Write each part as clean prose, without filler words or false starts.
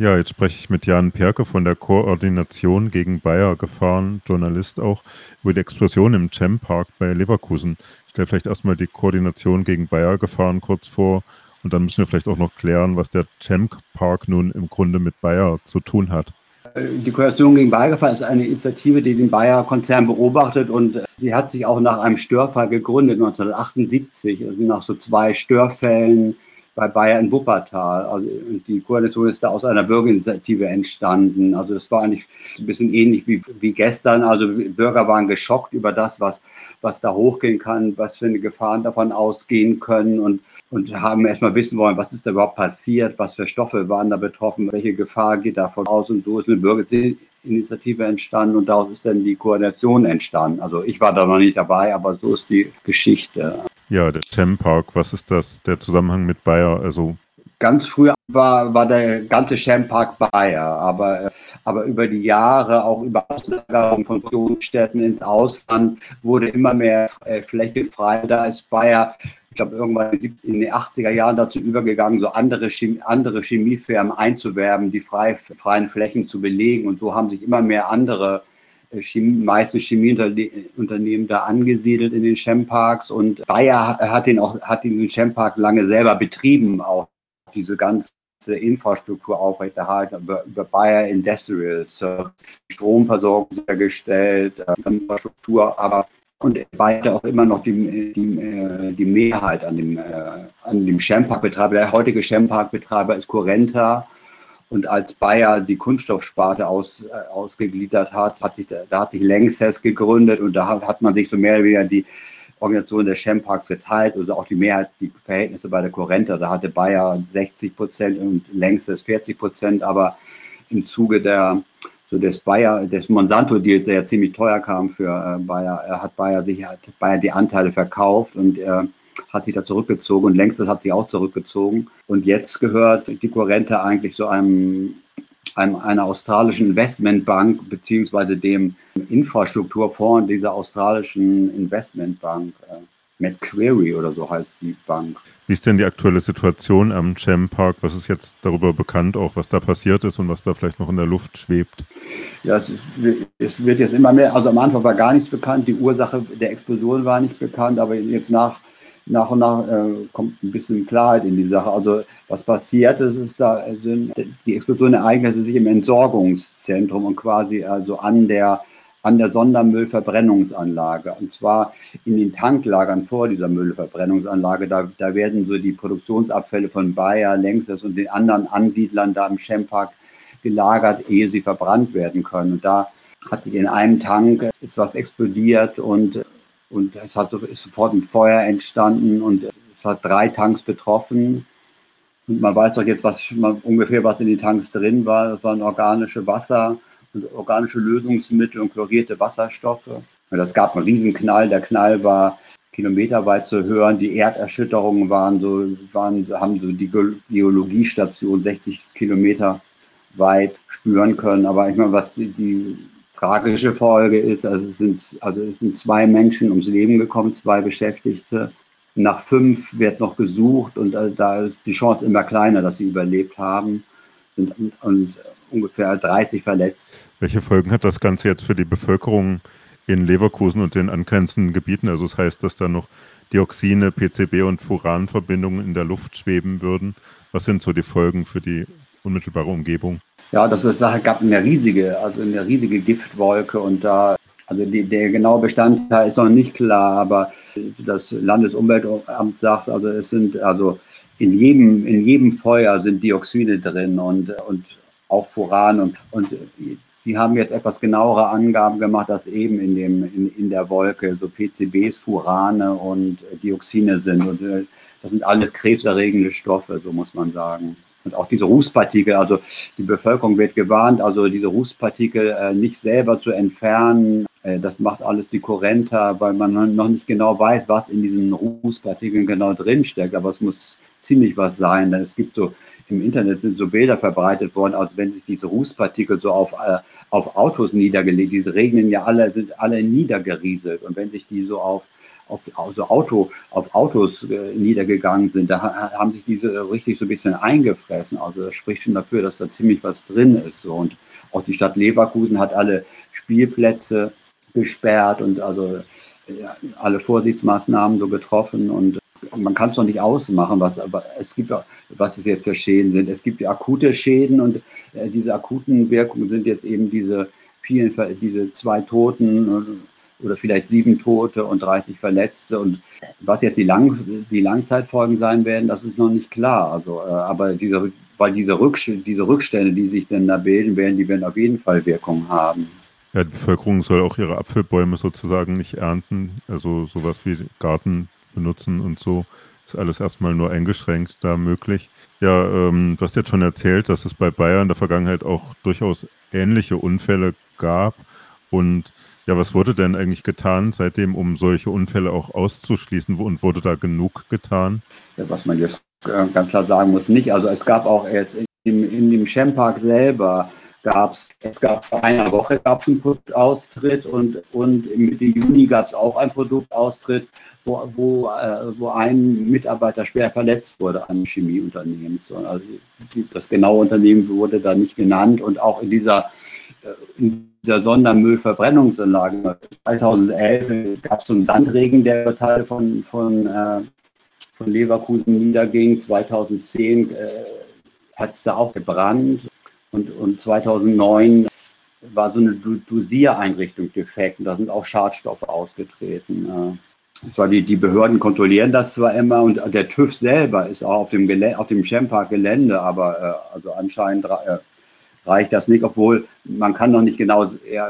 Ja, jetzt spreche ich mit Jan Perke von der Koordination gegen Bayer-Gefahren, Journalist auch, über die Explosion im Cem-Park bei Leverkusen. Ich stelle vielleicht erstmal die Koordination gegen Bayer-Gefahren kurz vor und dann müssen wir vielleicht auch noch klären, was der Cem-Park nun im Grunde mit Bayer zu tun hat. Die Koalition gegen Bayer-Gefahren ist eine Initiative, die den Bayer-Konzern beobachtet, und sie hat sich auch nach einem Störfall gegründet, 1978, also nach so 2 Störfällen bei Bayer in Wuppertal. Also die Koalition ist da aus einer Bürgerinitiative entstanden. Also das war eigentlich ein bisschen ähnlich wie gestern. Also Bürger waren geschockt über das, was da hochgehen kann, was für eine Gefahren davon ausgehen können, und haben erstmal wissen wollen, was ist da überhaupt passiert, was für Stoffe waren da betroffen, welche Gefahr geht davon aus. Und so ist eine Bürgerinitiative entstanden, und daraus ist dann die Koordination entstanden. Also ich war da noch nicht dabei, aber so ist die Geschichte. Ja, der Cem-Park, was ist das, der Zusammenhang mit Bayer? Also ganz früher war der ganze Cem-Park Bayer, aber über die Jahre, auch über Auslagerung von Produktionsstätten ins Ausland, wurde immer mehr Fläche frei. Da ist Bayer, ich glaube, irgendwann in den 80er Jahren dazu übergegangen, so andere Chemiefirmen einzuwerben, die freien Flächen zu belegen. Und so haben sich immer mehr andere meistens Chemieunternehmen da angesiedelt in den Cem-Parks. Und Bayer hat den Cem-Park lange selber betrieben, auch diese ganze Infrastruktur aufrechterhalten, über Bayer Industrial Services, Stromversorgung sichergestellt, Infrastruktur, aber und Bayer hatte auch immer noch die Mehrheit an dem Cem-Park-Betreiber. Der heutige Cem-Park-Betreiber ist Currenta. Und als Bayer die Kunststoffsparte ausgegliedert hat, hat sich Lanxess gegründet, und da hat man sich so mehr oder weniger die Organisation des Cem-Parks geteilt, also auch die Verhältnisse bei der Currenta. Da hatte Bayer 60% und Lanxess 40%, aber im Zuge des Monsanto-Deals, der ja ziemlich teuer kam für Bayer, hat Bayer die Anteile verkauft und hat sich da zurückgezogen, und Lanxess hat sich auch zurückgezogen. Und jetzt gehört die Currenta eigentlich zu einer australischen Investmentbank, beziehungsweise dem Infrastrukturfonds dieser australischen Investmentbank. Macquarie oder so heißt die Bank. wie ist denn die aktuelle Situation am Cem-Park? Was ist jetzt darüber bekannt, auch was da passiert ist und was da vielleicht noch in der Luft schwebt? Ja, es wird jetzt immer mehr, also am Anfang war gar nichts bekannt, die Ursache der Explosion war nicht bekannt, aber jetzt nach und nach kommt ein bisschen Klarheit in die Sache. Also was passiert ist, die Explosion ereignete sich im Entsorgungszentrum und quasi also an der Sondermüllverbrennungsanlage. Und zwar in den Tanklagern vor dieser Müllverbrennungsanlage. Da werden so die Produktionsabfälle von Bayer, Lanxess und den anderen Ansiedlern da im Cem-Park gelagert, ehe sie verbrannt werden können. Und da hat sich in einem Tank ist was explodiert, und es ist sofort ein Feuer entstanden, und es hat 3 Tanks betroffen. Und man weiß doch jetzt ungefähr, was in den Tanks drin war. Das waren organische Wasser und organische Lösungsmittel und chlorierte Wasserstoffe. Und es gab einen Riesenknall. Der Knall war kilometerweit zu hören. Die Erderschütterungen haben so die Geologiestation 60 Kilometer weit spüren können. Aber ich meine, was die tragische Folge ist, es sind 2 Menschen ums Leben gekommen, 2 Beschäftigte. Nach 5 wird noch gesucht, und da ist die Chance immer kleiner, dass sie überlebt haben, und ungefähr 30 verletzt. Welche Folgen hat das Ganze jetzt für die Bevölkerung in Leverkusen und den angrenzenden Gebieten? Also das heißt, dass da noch Dioxine, PCB und Furanverbindungen in der Luft schweben würden. Was sind so die Folgen für die unmittelbare Umgebung? Ja, gab eine riesige Giftwolke, und der genaue Bestandteil ist noch nicht klar, aber das Landesumweltamt sagt, also es sind in jedem Feuer sind Dioxine drin, und auch Furan, und die haben jetzt etwas genauere Angaben gemacht, dass eben in der Wolke so PCBs, Furane und Dioxine sind, und das sind alles krebserregende Stoffe, so muss man sagen. Und auch diese Rußpartikel, also die Bevölkerung wird gewarnt, also diese Rußpartikel nicht selber zu entfernen. Das macht alles die Currenta, weil man noch nicht genau weiß, was in diesen Rußpartikeln genau drinsteckt. Aber es muss ziemlich was sein, denn es gibt im Internet sind so Bilder verbreitet worden, als wenn sich diese Rußpartikel so auf Autos niedergelegt, diese regnen ja sind alle niedergerieselt. Und wenn sich die so auf auf Autos niedergegangen sind. Da haben sich diese richtig so ein bisschen eingefressen. Also das spricht schon dafür, dass da ziemlich was drin ist. So. Und auch die Stadt Leverkusen hat alle Spielplätze gesperrt und also alle Vorsichtsmaßnahmen so getroffen. Und man kann es noch nicht ausmachen, was es jetzt für Schäden sind. Es gibt akute Schäden und diese akuten Wirkungen sind jetzt eben diese 2 Toten oder vielleicht 7 Tote und 30 Verletzte. Und was jetzt die Langzeitfolgen sein werden, das ist noch nicht klar. Also, aber diese Rückstände, die sich denn da bilden, die werden auf jeden Fall Wirkung haben. Ja, die Bevölkerung soll auch ihre Apfelbäume sozusagen nicht ernten, also sowas wie Garten benutzen und so. Ist alles erstmal nur eingeschränkt da möglich. Ja, du hast jetzt schon erzählt, dass es bei Bayer in der Vergangenheit auch durchaus ähnliche Unfälle gab. Und ja, was wurde denn eigentlich getan seitdem, um solche Unfälle auch auszuschließen? Und wurde da genug getan? Ja, was man jetzt ganz klar sagen muss, nicht. Also es gab auch jetzt in dem Chempark selber vor einer Woche einen Produktaustritt und Mitte Juni gab es auch einen Produktaustritt, wo ein Mitarbeiter schwer verletzt wurde an einem Chemieunternehmen. Also das genaue Unternehmen wurde da nicht genannt und auch in dieser Sondermüllverbrennungsanlage 2011 gab es so einen Sandregen, der über Teile von Leverkusen niederging. 2010 hat es da auch gebrannt. Und 2009 war so eine Dosiereinrichtung defekt und da sind auch Schadstoffe ausgetreten. Zwar die Behörden kontrollieren das zwar immer und der TÜV selber ist auch auf dem Chempark-Gelände, aber also anscheinend reicht das nicht, obwohl man kann noch nicht genau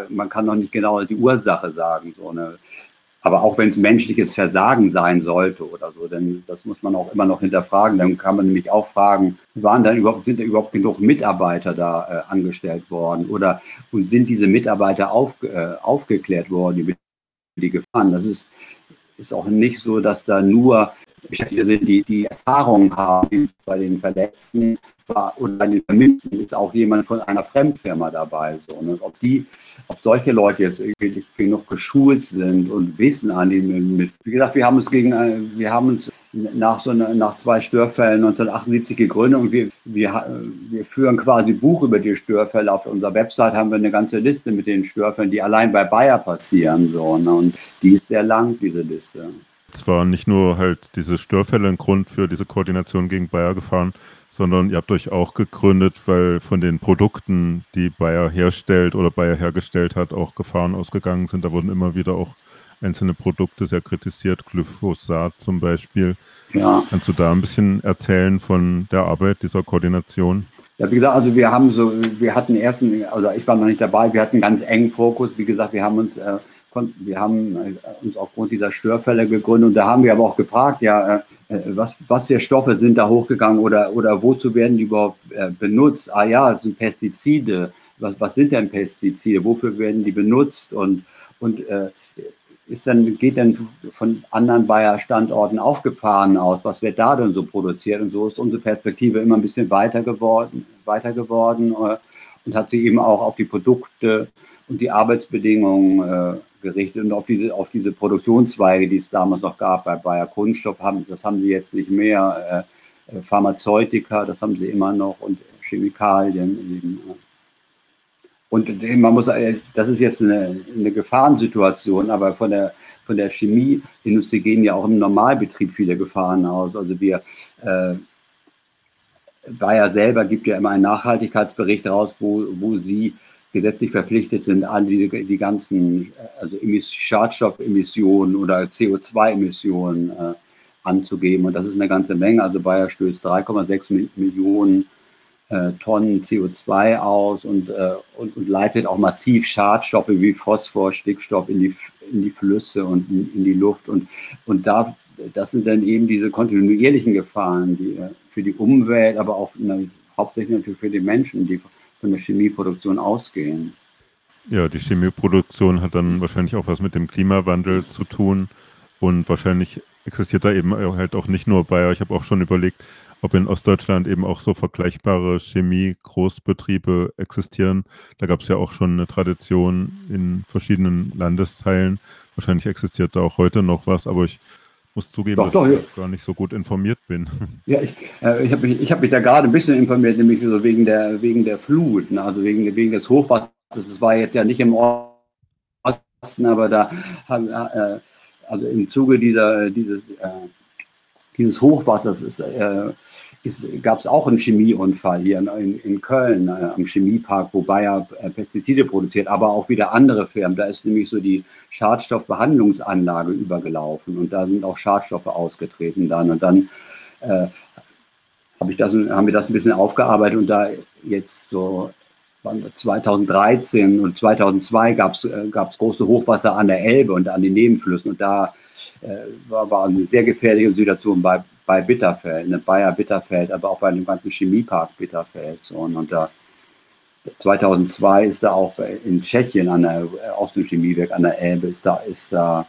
die Ursache sagen. So, ne? Aber auch wenn es menschliches Versagen sein sollte oder so, denn das muss man auch immer noch hinterfragen. Dann kann man nämlich auch fragen, sind da überhaupt genug Mitarbeiter da angestellt worden und sind diese Mitarbeiter aufgeklärt worden über die Gefahren? Das ist auch nicht so, dass da nur Beschäftigte sind, die Erfahrung haben bei den Verletzten und bei den Vermissten ist auch jemand von einer Fremdfirma dabei. So, ne? Ob solche Leute jetzt wirklich genug geschult sind und Wissen annehmen. Wie gesagt, wir haben uns nach 2 Störfällen 1978 gegründet und wir führen quasi Buch über die Störfälle. Auf unserer Website haben wir eine ganze Liste mit den Störfällen, die allein bei Bayer passieren. So, ne? Und die ist sehr lang, diese Liste. Es waren nicht nur halt diese Störfälle ein Grund für diese Koordination gegen Bayer gefahren, sondern ihr habt euch auch gegründet, weil von den Produkten, die Bayer herstellt oder Bayer hergestellt hat, auch Gefahren ausgegangen sind. Da wurden immer wieder auch einzelne Produkte sehr kritisiert, Glyphosat zum Beispiel. Ja. Kannst du da ein bisschen erzählen von der Arbeit dieser Koordination? Ja, wie gesagt, also ich war noch nicht dabei, wir hatten einen ganz engen Fokus. Wie gesagt, wir haben uns aufgrund dieser Störfälle gegründet und da haben wir aber auch gefragt, was für Stoffe sind da hochgegangen oder wozu werden die überhaupt benutzt? Das sind Pestizide. Was sind denn Pestizide? Wofür werden die benutzt? Und geht dann von anderen Bayer-Standorten auch Gefahren aus? Was wird da denn so produziert? Und so ist unsere Perspektive immer ein bisschen weiter geworden und hat sich eben auch auf die Produkte und die Arbeitsbedingungen gerichtet und auf diese Produktionszweige, die es damals noch gab bei Bayer Kunststoff, das haben sie jetzt nicht mehr. Pharmazeutika, das haben sie immer noch und Chemikalien eben. Und das ist jetzt eine Gefahrensituation, aber von der Chemieindustrie gehen ja auch im Normalbetrieb viele Gefahren aus. Also Bayer selber gibt ja immer einen Nachhaltigkeitsbericht raus, wo sie gesetzlich verpflichtet sind, alle die ganzen Schadstoffemissionen oder CO2-Emissionen anzugeben. Und das ist eine ganze Menge. Also Bayer stößt 3,6 Millionen Tonnen CO2 aus und leitet auch massiv Schadstoffe wie Phosphor, Stickstoff in die Flüsse und in die Luft. Und das sind dann eben diese kontinuierlichen Gefahren, die für die Umwelt, aber auch hauptsächlich natürlich für die Menschen, die von der Chemieproduktion ausgehen. Ja, die Chemieproduktion hat dann wahrscheinlich auch was mit dem Klimawandel zu tun und wahrscheinlich existiert da eben halt auch nicht nur Bayer. Ich habe auch schon überlegt, ob in Ostdeutschland eben auch so vergleichbare Chemie-Großbetriebe existieren. Da gab es ja auch schon eine Tradition in verschiedenen Landesteilen. Wahrscheinlich existiert da auch heute noch was, aber ich muss zugeben, Doch, dass doch, ich ja, da gar nicht so gut informiert bin. ja, ich hab mich da gerade ein bisschen informiert, nämlich so wegen der Flut, ne? Also wegen des Hochwassers. Das war jetzt ja nicht im Osten, aber da haben, also im Zuge dieses Hochwassers gab es auch einen Chemieunfall hier in Köln am Chemiepark, wo Bayer Pestizide produziert, aber auch wieder andere Firmen. Da ist nämlich so die Schadstoffbehandlungsanlage übergelaufen und da sind auch Schadstoffe ausgetreten dann. Und dann äh, haben wir das ein bisschen aufgearbeitet und da jetzt so 2013 und 2002 gab es große Hochwasser an der Elbe und an den Nebenflüssen und da war eine sehr gefährliche Situation bei Bitterfeld, ne, Bayer Bitterfeld, aber auch bei dem ganzen Chemiepark Bitterfeld. So. Und da 2002 ist da auch in Tschechien aus dem Chemiewerk an der Elbe ist da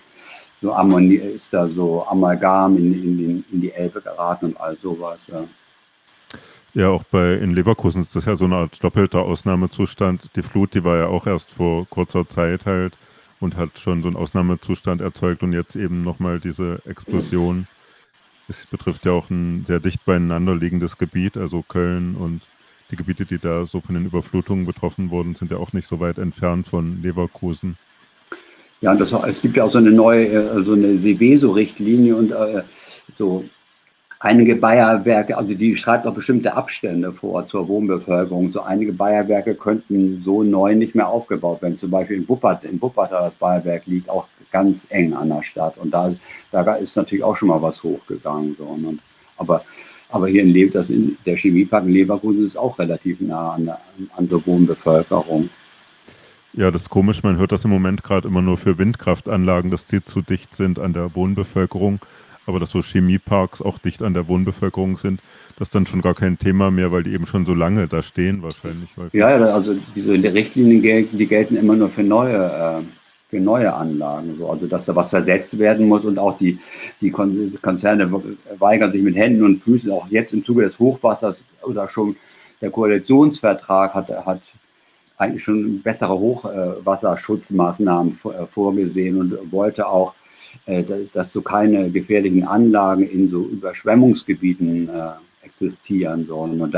so Amalgam in die Elbe geraten und all sowas. Ja. Ja, auch in Leverkusen ist das ja so eine Art doppelter Ausnahmezustand. Die Flut, die war ja auch erst vor kurzer Zeit halt und hat schon so einen Ausnahmezustand erzeugt und jetzt eben nochmal diese Explosion. Es betrifft ja auch ein sehr dicht beieinander liegendes Gebiet, also Köln und die Gebiete, die da so von den Überflutungen betroffen wurden, sind ja auch nicht so weit entfernt von Leverkusen. Ja, und es gibt ja auch so eine neue, so eine Seveso-Richtlinie und so einige Bayer-Werke, also die schreibt auch bestimmte Abstände vor zur Wohnbevölkerung. So einige Bayer-Werke könnten so neu nicht mehr aufgebaut werden. Zum Beispiel in Wuppertal das Bayer-Werk liegt auch ganz eng an der Stadt. Und da ist natürlich auch schon mal was hochgegangen. So. Aber hier der Chemiepark in Leverkusen ist auch relativ nah an der Wohnbevölkerung. Ja, das ist komisch. Man hört das im Moment gerade immer nur für Windkraftanlagen, dass die zu dicht sind an der Wohnbevölkerung. Aber dass so Chemieparks auch dicht an der Wohnbevölkerung sind, das ist dann schon gar kein Thema mehr, weil die eben schon so lange da stehen, wahrscheinlich häufig. Ja, also diese Richtlinien die gelten immer nur für neue Anlagen. So. Also dass da was versetzt werden muss und auch die Konzerne weigern sich mit Händen und Füßen, auch jetzt im Zuge des Hochwassers oder schon der Koalitionsvertrag hat eigentlich schon bessere Hochwasserschutzmaßnahmen vorgesehen und wollte auch, dass so keine gefährlichen Anlagen in so Überschwemmungsgebieten existieren sollen. Und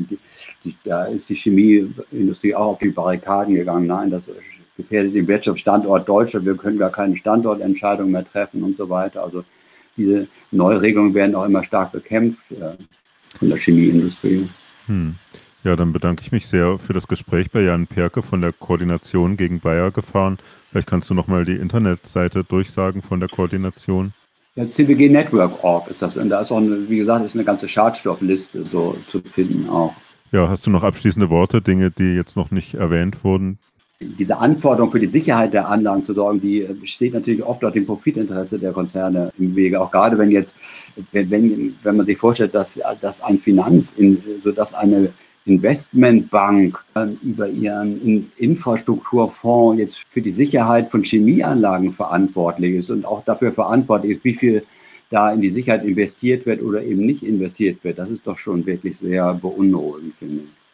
da ist die Chemieindustrie auch auf die Barrikaden gegangen. Nein, das gefährdet den Wirtschaftsstandort Deutschland. Wir können gar keine Standortentscheidung mehr treffen und so weiter. Also diese Neuregelungen werden auch immer stark bekämpft von der Chemieindustrie. Hm. Ja, dann bedanke ich mich sehr für das Gespräch bei Jan Perke von der Koordination gegen Bayer Gefahren. Vielleicht kannst du nochmal die Internetseite durchsagen von der Koordination. Ja, cbgnetwork.org ist das. Und da ist auch, wie gesagt, ist eine ganze Schadstoffliste so zu finden auch. Ja, hast du noch abschließende Worte, Dinge, die jetzt noch nicht erwähnt wurden? Diese Anforderung für die Sicherheit der Anlagen zu sorgen, die steht natürlich oft auch dem Profitinteresse der Konzerne im Wege. Auch gerade wenn man sich vorstellt, dass sodass eine Investmentbank über ihren Infrastrukturfonds jetzt für die Sicherheit von Chemieanlagen verantwortlich ist und auch dafür verantwortlich ist, wie viel da in die Sicherheit investiert wird oder eben nicht investiert wird. Das ist doch schon wirklich sehr beunruhigend, finde ich.